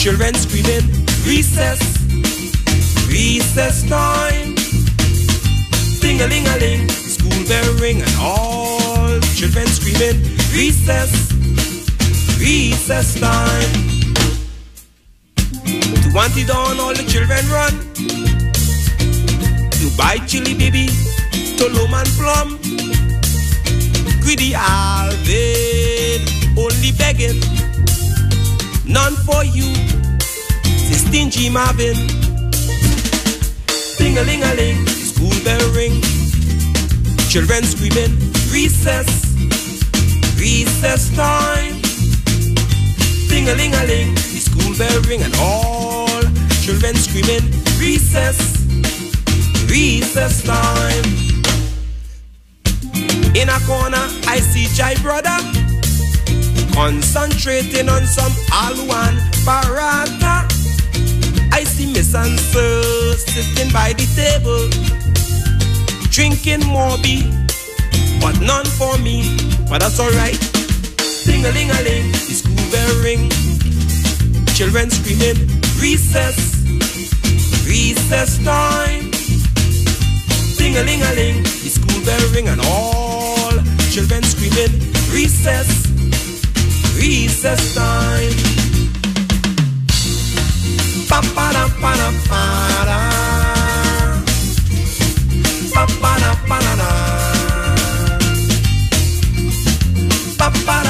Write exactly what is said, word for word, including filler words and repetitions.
Children screaming, recess, recess time. Ding-a-ling-a-ling, school bell ring and all children screaming, recess, recess time. To want it on, all the children run. You buy chili baby, Tolom and plum. Greedy Alvin, only begging, none for you, say stingy Marvin. Ding-a-ling-a-ling, school bell ring. Children screaming, recess, recess time. Ding-a-ling-a-ling, the school bell ring and all children screaming, recess, recess time. In a corner, I see Jai brother concentrating on some aloo and paratha. I see Miss Answer sitting by the table, drinking Morbi, but none for me, but that's alright. Ding-a-ling-a-ling, the school bell ring. Children screaming, recess, recess time. Ding-a-ling-a-ling, the school bell ring and all children screaming, recess, recess time. Pa-pa-da-pa-da-pa-da, pa-pa-da-pa-da-da, pa-pa-da.